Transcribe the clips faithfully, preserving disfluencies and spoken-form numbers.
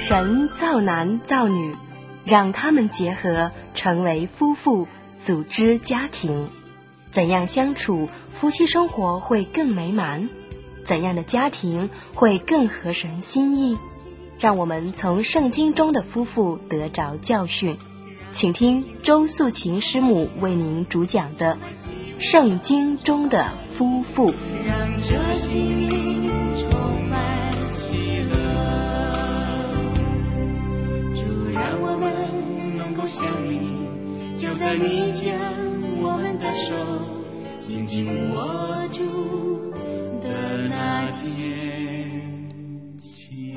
神造男造女，让他们结合成为夫妇，组织家庭。怎样相处，夫妻生活会更美满？怎样的家庭会更合神心意？让我们从圣经中的夫妇得着教训。请听周素琴师母为您主讲的《圣经中的夫妇》。 让这心灵充满喜乐，主让我们能够相遇，就在你将我们的手紧紧握住的那天起。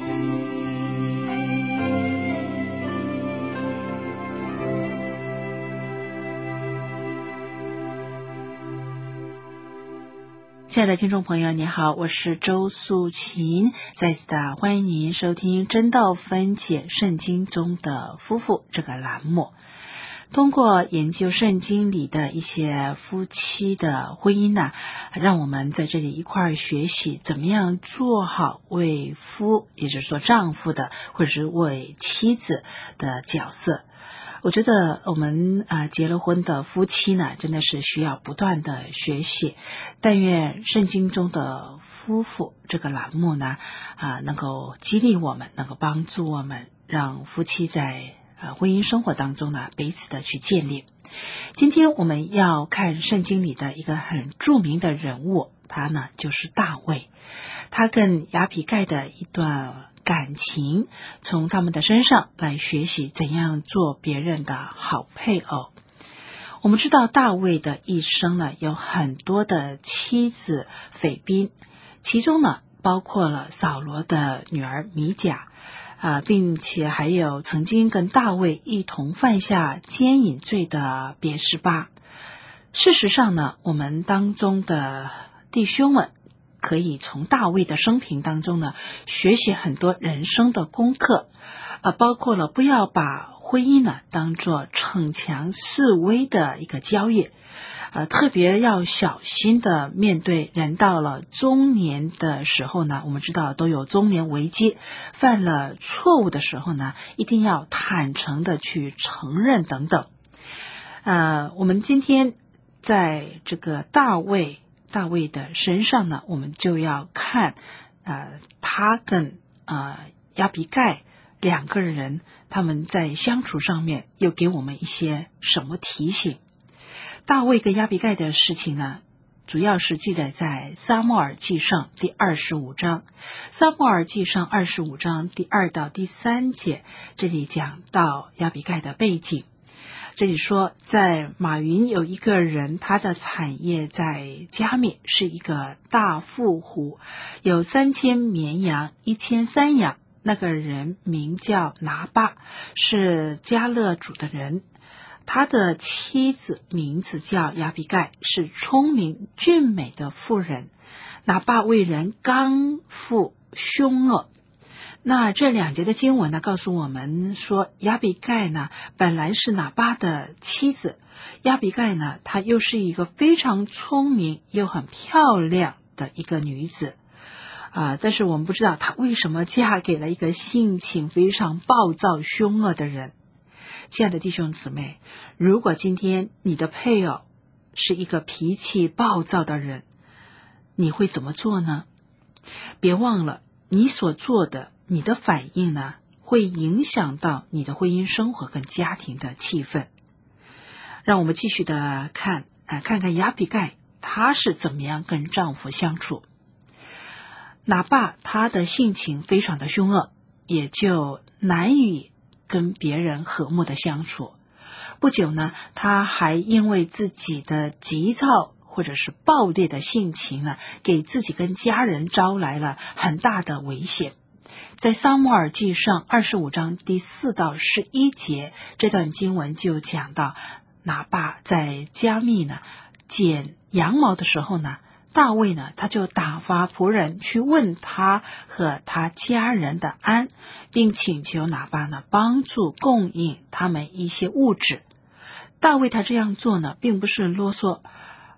亲爱的听众朋友，你好，我是周素琴，再次的欢迎您收听真道分解圣经中的夫妇这个栏目。通过研究圣经里的一些夫妻的婚姻呢，让我们在这里一块儿学习怎么样做好为夫，也就是说丈夫的或者是为妻子的角色。我觉得我们啊、呃、结了婚的夫妻呢，真的是需要不断的学习。但愿圣经中的夫妇这个栏目呢，啊、呃、能够激励我们，能够帮助我们，让夫妻在呃婚姻生活当中呢彼此的去建立。今天我们要看圣经里的一个很著名的人物，他呢就是大卫。他跟亚比盖的一段感情，从他们的身上来学习怎样做别人的好配偶。我们知道大卫的一生呢，有很多的妻子妃嫔，其中呢包括了扫罗的女儿米甲，啊，并且还有曾经跟大卫一同犯下奸淫罪的别是巴。事实上呢，我们当中的弟兄们可以从大卫的生平当中呢，学习很多人生的功课，呃，包括了不要把婚姻呢当作逞强示威的一个交易，呃，特别要小心的面对人到了中年的时候呢，我们知道都有中年危机，犯了错误的时候呢，一定要坦诚的去承认等等。呃，我们今天在这个大卫大卫的身上呢，我们就要看呃，他跟呃亚比盖两个人他们在相处上面又给我们一些什么提醒。大卫跟亚比盖的事情呢，主要是记载在撒母耳记上第二十五章。撒母耳记上二十五章第二到第三节，这里讲到亚比盖的背景。这里说，在马云有一个人，他的产业在加密，是一个大富户，有三千绵羊，一千三羊。那个人名叫拿巴，是迦勒主的人。他的妻子名字叫亚比盖，是聪明俊美的妇人。拿巴为人刚愎凶恶。那这两节的经文呢，告诉我们说，亚比盖呢本来是拿巴的妻子，亚比盖呢她又是一个非常聪明又很漂亮的一个女子啊、呃，但是我们不知道她为什么嫁给了一个性情非常暴躁凶恶的人。亲爱的弟兄姊妹，如果今天你的配偶是一个脾气暴躁的人，你会怎么做呢？别忘了，你所做的，你的反应呢，会影响到你的婚姻生活跟家庭的气氛。让我们继续的看，呃、看看亚比盖她是怎么样跟丈夫相处。哪怕她的性情非常的凶恶，也就难以跟别人和睦的相处。不久呢，她还因为自己的急躁或者是暴烈的性情呢，给自己跟家人招来了很大的危险。在撒母耳记上二十五章第四到十一节，这段经文就讲到，拿巴在加密呢剪羊毛的时候呢，大卫呢他就打发仆人去问他和他家人的安，并请求拿巴呢帮助供应他们一些物质。大卫他这样做呢，并不是啰嗦，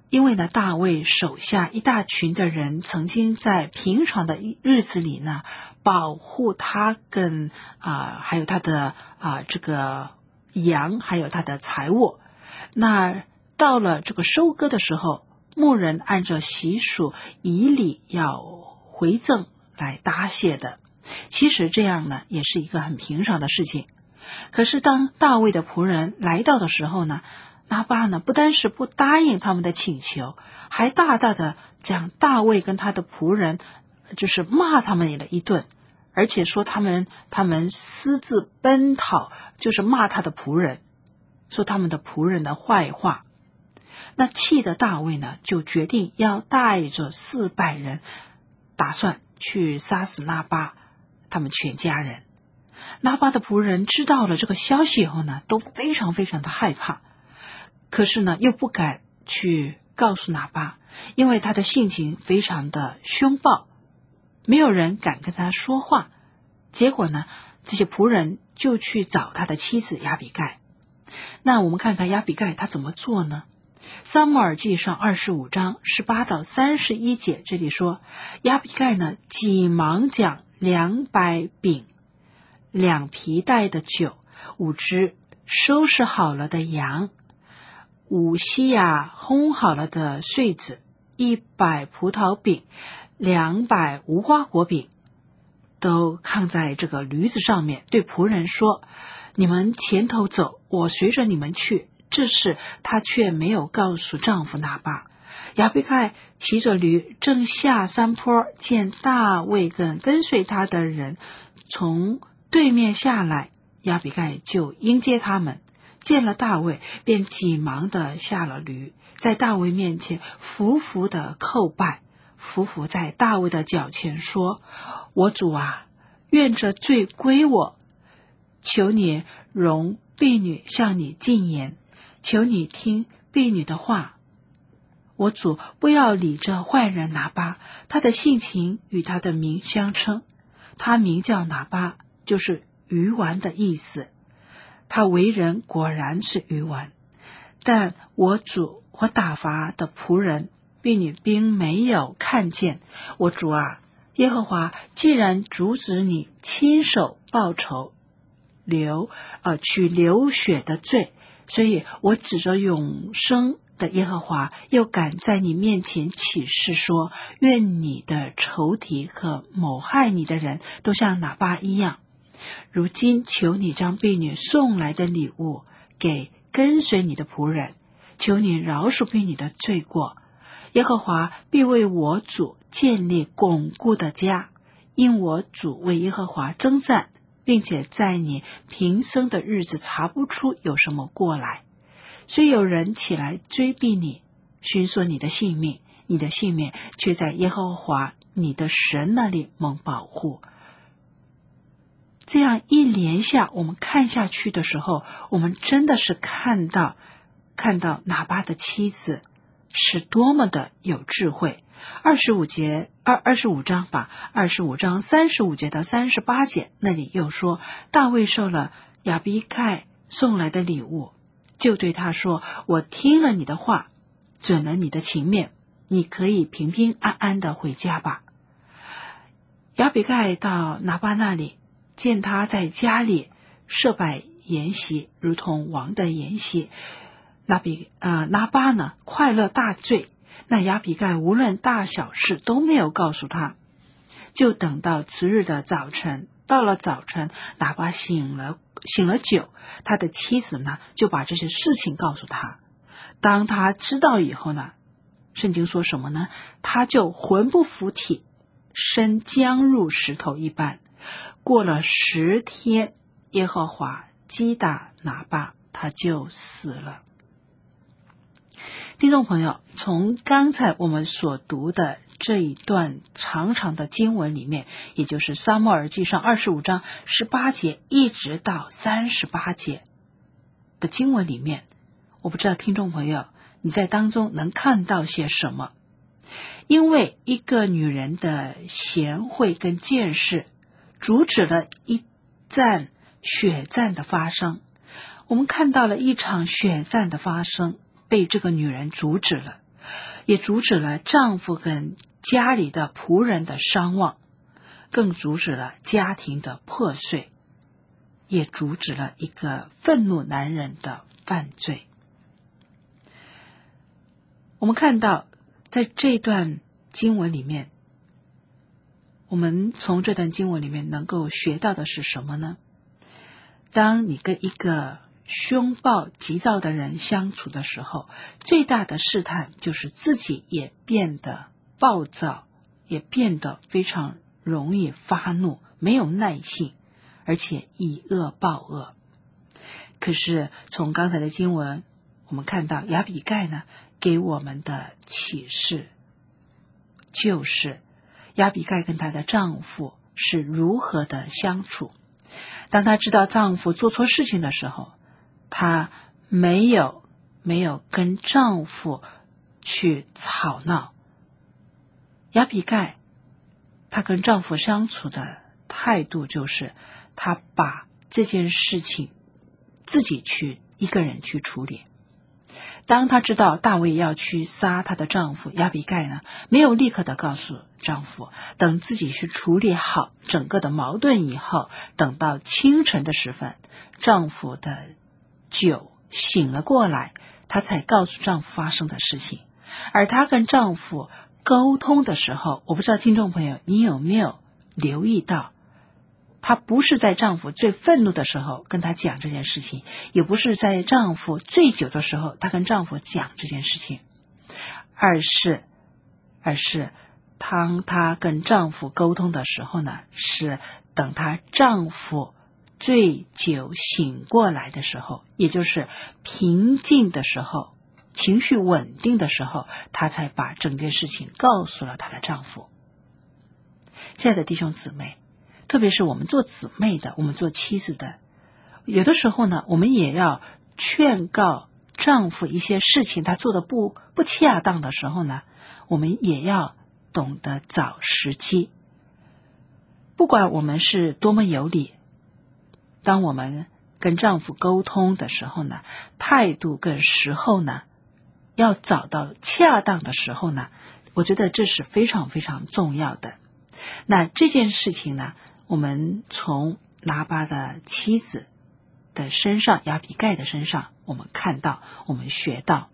因为呢，大卫手下一大群的人曾经在平常的日子里呢，保护他跟啊、呃、还有他的啊、呃、这个羊，还有他的财物。那到了这个收割的时候，牧人按照习俗以礼要回赠来答谢的。其实这样呢，也是一个很平常的事情。可是当大卫的仆人来到的时候呢，拿巴呢不单是不答应他们的请求，还大大的将大卫跟他的仆人就是骂他们了一顿，而且说他们他们私自奔逃，就是骂他的仆人，说他们的仆人的坏话。那气的大卫呢，就决定要带着四百人，打算去杀死拿巴他们全家人。拿巴的仆人知道了这个消息以后呢，都非常非常的害怕，可是呢又不敢去告诉拿巴，因为他的性情非常的凶暴，没有人敢跟他说话。结果呢，这些仆人就去找他的妻子亚比盖。那我们看看亚比盖他怎么做呢？撒母耳记上二十五章十八到三十一节，这里说，亚比盖呢急忙将两百饼、两皮带的酒、五只收拾好了的羊、五西亚烘好了的穗子、一百葡萄饼、两百无花果饼，都扛在这个驴子上面，对仆人说，你们前头走，我随着你们去。这事她却没有告诉丈夫拿巴。亚比盖骑着驴正下山坡，见大卫跟跟随他的人从对面下来，亚比盖就迎接他们，见了大卫便急忙的下了驴，在大卫面前匍匐的叩拜，匍匐在大卫的脚前说，我主啊，愿这罪归我，求你容婢女向你进言，求你听婢女的话。我主不要理这坏人拿巴，他的性情与他的名相称，他名叫拿巴，就是愚顽的意思。他为人果然是愚顽，但我主我打发的仆人婢女并没有看见。我主啊，耶和华既然阻止你亲手报仇，流呃取流血的罪，所以我指着永生的耶和华，又敢在你面前起誓说，愿你的仇敌和谋害你的人都像拿巴一样。如今求你将婢女送来的礼物给跟随你的仆人，求你饶恕婢女的罪过。耶和华必为我主建立巩固的家，因我主为耶和华征战，并且在你平生的日子查不出有什么过来。虽有人起来追逼你，寻索你的性命，你的性命却在耶和华你的神那里蒙保护。这样一连下我们看下去的时候，我们真的是看到看到拿巴的妻子是多么的有智慧。二十五节二二十五章吧，二十五章三十五节到三十八节，那里又说，大卫受了亚比盖送来的礼物，就对他说，我听了你的话，准了你的情面，你可以平平安安的回家吧。亚比盖到拿巴那里，见他在家里设摆筵席，如同王的筵席。拿比呃拿巴呢快乐大醉，那亚比盖无论大小事都没有告诉他，就等到次日的早晨。到了早晨，拿巴醒了醒了酒，他的妻子呢就把这些事情告诉他。当他知道以后呢，圣经说什么呢？他就魂不附体，身僵入石头一般。过了十天，耶和华击打拿巴，他就死了。听众朋友，从刚才我们所读的这一段长长的经文里面，也就是撒母耳记上二十五章十八节一直到三十八节的经文里面，我不知道听众朋友你在当中能看到些什么。因为一个女人的贤惠跟见识，阻止了一战血战的发生。我们看到了一场血战的发生被这个女人阻止了。 也阻止了丈夫跟家里的仆人的伤亡，更阻止了家庭的破碎，也阻止了一个愤怒男人的犯罪。我们看到在这段经文里面，我们从这段经文里面能够学到的是什么呢？当你跟一个凶暴急躁的人相处的时候，最大的试探就是自己也变得暴躁，也变得非常容易发怒，没有耐性，而且以恶报恶。可是从刚才的经文我们看到亚比盖呢给我们的启示，就是亚比盖跟她的丈夫是如何的相处。当她知道丈夫做错事情的时候，她没有没有跟丈夫去吵闹。亚比盖她跟丈夫相处的态度就是，她把这件事情自己去一个人去处理。当她知道大卫要去杀她的丈夫，亚比盖呢没有立刻的告诉丈夫，等自己去处理好整个的矛盾以后，等到清晨的时分，丈夫的酒醒了过来，她才告诉丈夫发生的事情。而她跟丈夫沟通的时候，我不知道听众朋友你有没有留意到，她不是在丈夫最愤怒的时候跟他讲这件事情，也不是在丈夫醉酒的时候她跟丈夫讲这件事情，而是而是当她跟丈夫沟通的时候呢，是等她丈夫醉酒醒过来的时候，也就是平静的时候，情绪稳定的时候，她才把整件事情告诉了她的丈夫。亲爱的弟兄姊妹，特别是我们做姊妹的，我们做妻子的，有的时候呢，我们也要劝告丈夫一些事情他做的不不恰当的时候呢，我们也要懂得找时机。不管我们是多么有理，当我们跟丈夫沟通的时候呢，态度跟时候呢，要找到恰当的时候呢，我觉得这是非常非常重要的。那这件事情呢，我们从拿巴的妻子的身上，亚比盖的身上，我们看到，我们学到，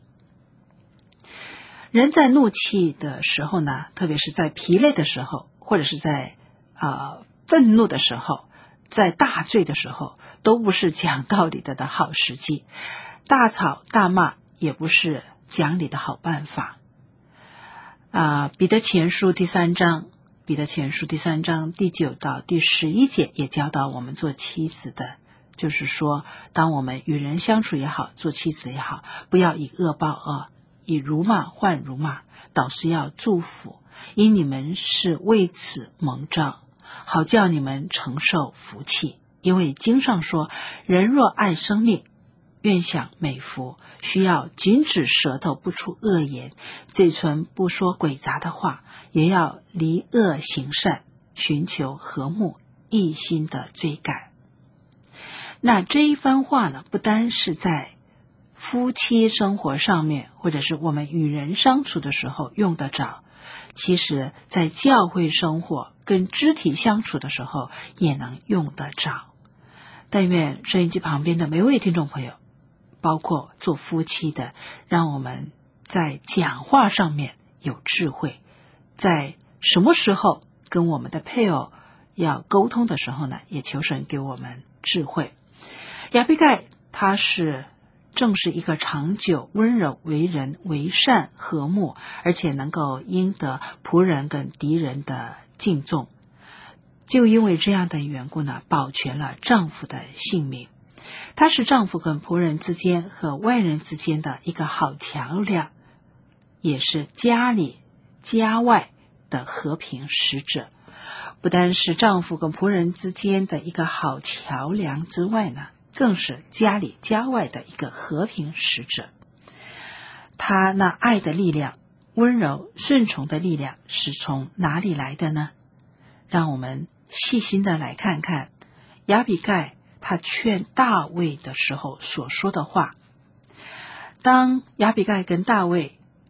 人在怒气的时候呢，特别是在疲累的时候，或者是在呃愤怒的时候，在大醉的时候，都不是讲道理的的好时机，大吵大骂也不是讲理的好办法。啊、呃，彼得前书第三章。彼得前书第三章第九到第十一节也教导我们做妻子的，就是说，当我们与人相处也好，做妻子也好，不要以恶报恶，以辱骂换辱骂，倒是要祝福，因你们是为此蒙召，好叫你们承受福气。因为经上说，人若爱生命，愿享美福，需要禁止舌头不出恶言，嘴唇不说诡杂的话，也要离恶行善，寻求和睦，一心的追赶。那这一番话呢，不单是在夫妻生活上面，或者是我们与人相处的时候用得着，其实在教会生活跟肢体相处的时候也能用得着。但愿收音机旁边的每位听众朋友，包括做夫妻的，让我们在讲话上面有智慧，在什么时候跟我们的配偶要沟通的时候呢，也求神给我们智慧。亚比盖他是正是一个长久温柔为人为善和睦，而且能够赢得仆人跟敌人的敬重，就因为这样的缘故呢，保全了丈夫的性命。他是丈夫跟仆人之间和外人之间的一个好桥梁，也是家里家外的和平使者。不单是丈夫跟仆人之间的一个好桥梁之外呢，更是家里家外的一个和平使者。他那爱的力量，温柔顺从的力量是从哪里来的呢？让我们细心的来看看亚比盖他劝大卫的时候所说的话。当亚比盖跟大卫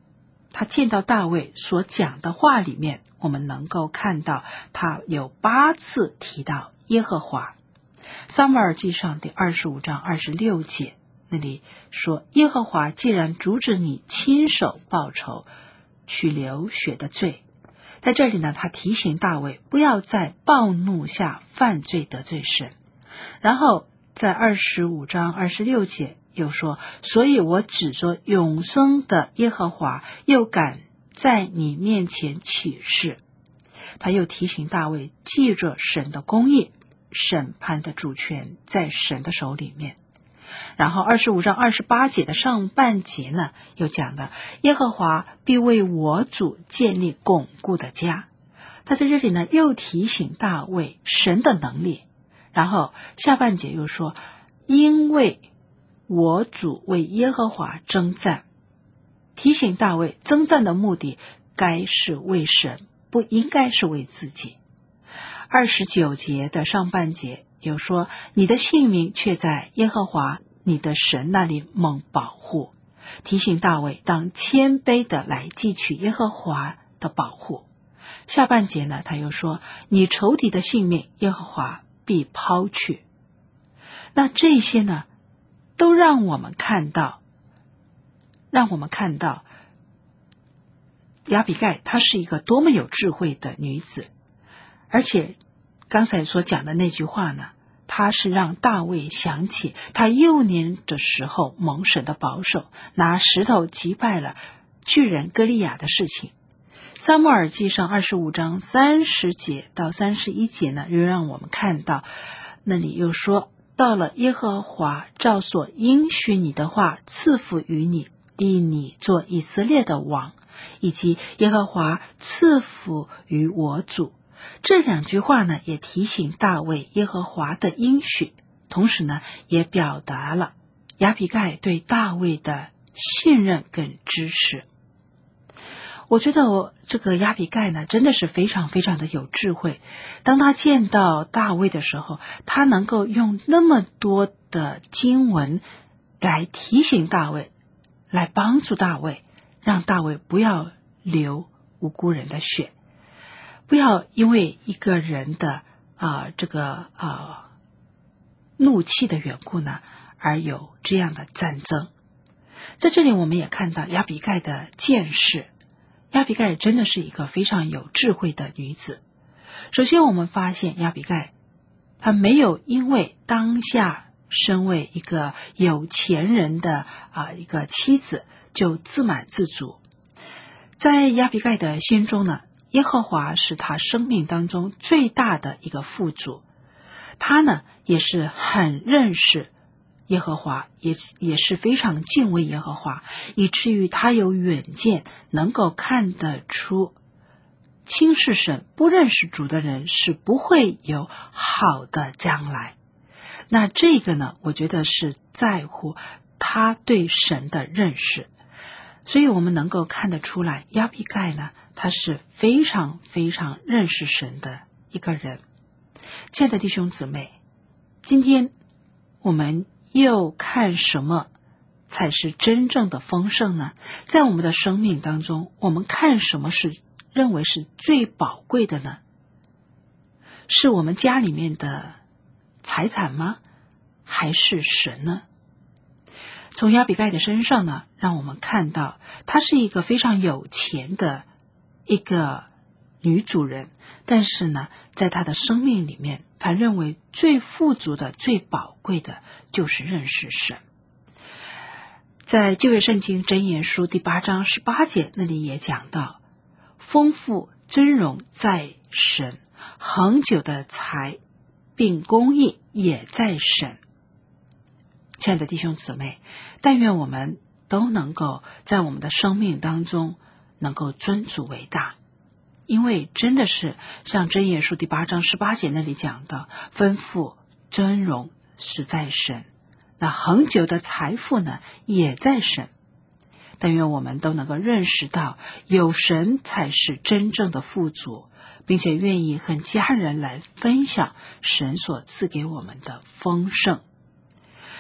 他见到大卫所讲的话里面，我们能够看到他有八次提到耶和华。撒母耳记上第二十五章二十六节那里说，耶和华既然阻止你亲手报仇，去流血的罪，在这里呢，他提醒大卫不要在暴怒下犯罪得罪神。然后在二十五章二十六节又说，所以我指着永生的耶和华，又敢在你面前起誓。他又提醒大卫记着神的公义，审判的主权在神的手里面。然后二十五章二十八节的上半节呢，又讲了耶和华必为我主建立巩固的家。他在这里呢，又提醒大卫神的能力。然后下半节又说，因为我主为耶和华征战，提醒大卫征战的目的该是为神，不应该是为自己。二十九节的上半节又说，你的性命却在耶和华你的神那里蒙保护，提醒大卫当谦卑的来汲取耶和华的保护。下半节呢，他又说，你仇敌的性命耶和华必抛去。那这些呢，都让我们看到让我们看到亚比盖她是一个多么有智慧的女子。而且刚才所讲的那句话呢，他是让大卫想起他幼年的时候蒙神的保守，拿石头击败了巨人歌利亚的事情。撒母耳记上二十五章三十节到三十一节呢，又让我们看到那里又说，到了耶和华照所应许你的话赐福于你，立你做以色列的王，以及耶和华赐福于我主。这两句话呢，也提醒大卫耶和华的应许，同时呢，也表达了亚比盖对大卫的信任跟支持。我觉得我这个亚比盖呢，真的是非常非常的有智慧。当他见到大卫的时候，他能够用那么多的经文来提醒大卫，来帮助大卫，让大卫不要流无辜人的血，不要因为一个人的啊、呃、这个啊、呃、怒气的缘故呢，而有这样的战争。在这里我们也看到亚比盖的见识，亚比盖真的是一个非常有智慧的女子。首先我们发现亚比盖她没有因为当下身为一个有钱人的啊、呃、一个妻子就自满自足。在亚比盖的心中呢，耶和华是他生命当中最大的一个富足，他呢也是很认识耶和华，也也是非常敬畏耶和华，以至于他有远见，能够看得出轻视神不认识主的人是不会有好的将来。那这个呢，我觉得是在乎他对神的认识。所以我们能够看得出来，亚比盖呢，他是非常非常认识神的一个人。亲爱的弟兄姊妹，今天我们又看什么才是真正的丰盛呢？在我们的生命当中，我们看什么是认为是最宝贵的呢？是我们家里面的财产吗？还是神呢？从亚比盖的身上呢，让我们看到她是一个非常有钱的一个女主人，但是呢，在她的生命里面，她认为最富足的、最宝贵的就是认识神。在旧约圣经箴言书第八章十八节那里也讲到，丰富尊荣在神，恒久的财并公义也在神。亲爱的弟兄姊妹，但愿我们都能够在我们的生命当中能够尊主为大，因为真的是像箴言书第八章十八节那里讲的，丰富尊荣是在神，那恒久的财富呢也在神。但愿我们都能够认识到，有神才是真正的富足，并且愿意和家人来分享神所赐给我们的丰盛。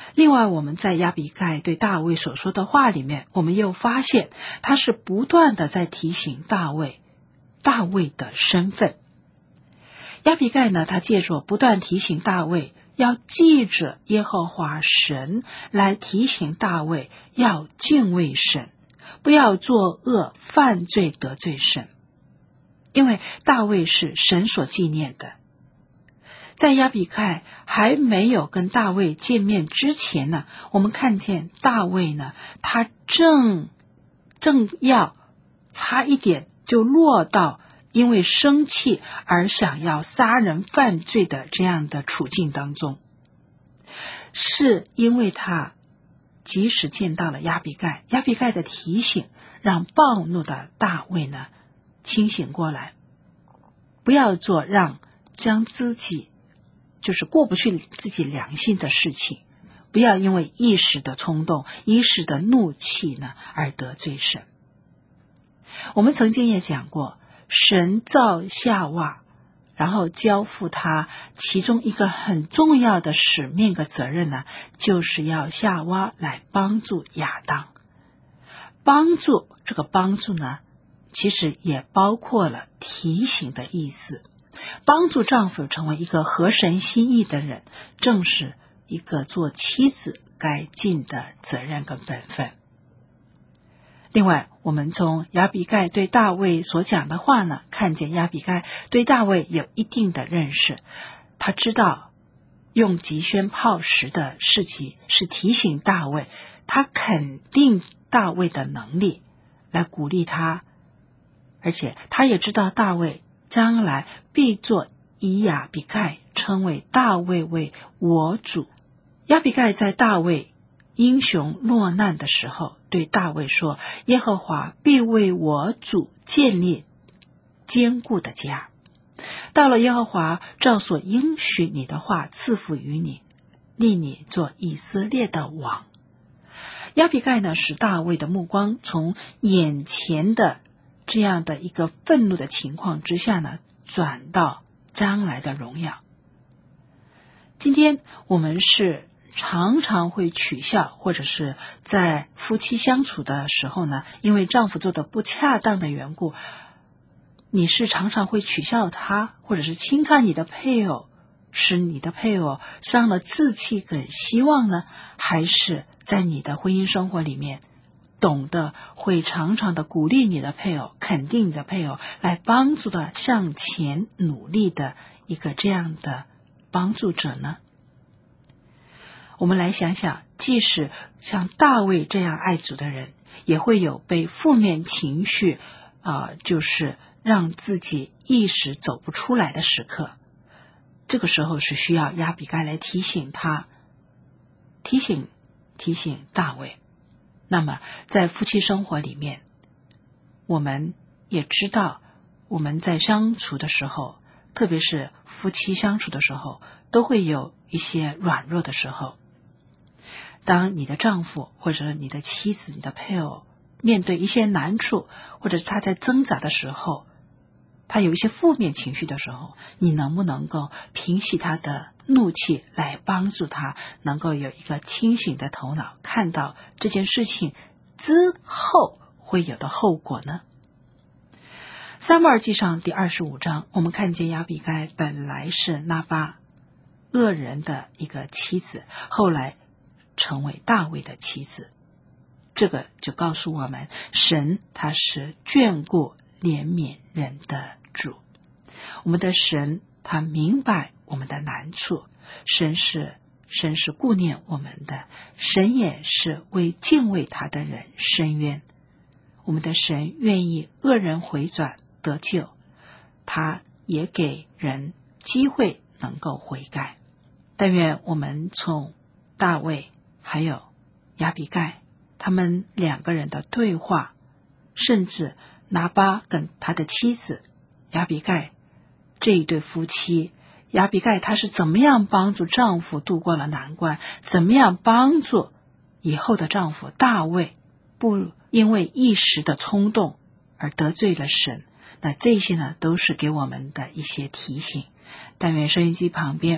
另外，我们在亚比盖对大卫所说的话里面，我们又发现他是不断的在提醒大卫大卫的身份。亚比盖呢，他借着不断提醒大卫要记着耶和华神，来提醒大卫要敬畏神，不要作恶犯罪得罪神，因为大卫是神所纪念的。在亚比盖还没有跟大卫见面之前呢，我们看见大卫呢，他正正要差一点就落到因为生气而想要杀人犯罪的这样的处境当中，是因为他及时见到了亚比盖，亚比盖的提醒让暴怒的大卫呢清醒过来，不要做让将自己就是过不去自己良心的事情，不要因为一时的冲动一时的怒气呢而得罪神。我们曾经也讲过，神造夏娃，然后交付他其中一个很重要的使命和责任呢，就是要夏娃来帮助亚当。帮助，这个帮助呢，其实也包括了提醒的意思。帮助丈夫成为一个合神心意的人，正是一个做妻子该尽的责任跟本分。另外，我们从亚比盖对大卫所讲的话呢，看见亚比盖对大卫有一定的认识，他知道用急宣炮石的事情是提醒大卫，他肯定大卫的能力，来鼓励他，而且他也知道大卫将来必做以亚比盖称为大卫为我主。亚比盖在大卫英雄落难的时候对大卫说，耶和华必为我主建立坚固的家，到了耶和华照所应许你的话赐福于你，立你做以色列的王。亚比盖呢，使大卫的目光从眼前的这样的一个愤怒的情况之下呢，转到将来的荣耀。今天我们是常常会取笑，或者是在夫妻相处的时候呢，因为丈夫做的不恰当的缘故，你是常常会取笑他，或者是轻看你的配偶，使你的配偶伤了志气跟希望呢？还是在你的婚姻生活里面懂得会常常的鼓励你的配偶，肯定你的配偶，来帮助的向前努力的一个这样的帮助者呢？我们来想想，即使像大卫这样爱主的人，也会有被负面情绪啊、呃，就是让自己一时走不出来的时刻。这个时候是需要亚比该来提醒他，提醒提醒大卫。那么在夫妻生活里面，我们也知道，我们在相处的时候，特别是夫妻相处的时候，都会有一些软弱的时候。当你的丈夫或者你的妻子、你的配偶面对一些难处，或者他在挣扎的时候，他有一些负面情绪的时候，你能不能够平息他的怒气，来帮助他能够有一个清醒的头脑，看到这件事情之后会有的后果呢？撒母耳记上第二十五章，我们看见亚比该本来是拿巴恶人的一个妻子，后来成为大卫的妻子。这个就告诉我们，神他是眷顾怜悯人的主。我们的神他明白我们的难处，神是神是顾念我们的，神也是为敬畏他的人伸冤。我们的神愿意恶人回转得救，他也给人机会能够悔改。但愿我们从大卫还有亚比该他们两个人的对话，甚至拿巴跟他的妻子亚比该这一对夫妻，亚比该他是怎么样帮助丈夫度过了难关，怎么样帮助以后的丈夫大卫不因为一时的冲动而得罪了神。那这些呢，都是给我们的一些提醒。但愿收音机旁边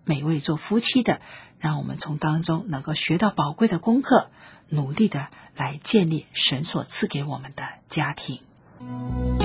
每位做夫妻的，让我们从当中能够学到宝贵的功课，努力的来建立神所赐给我们的家庭。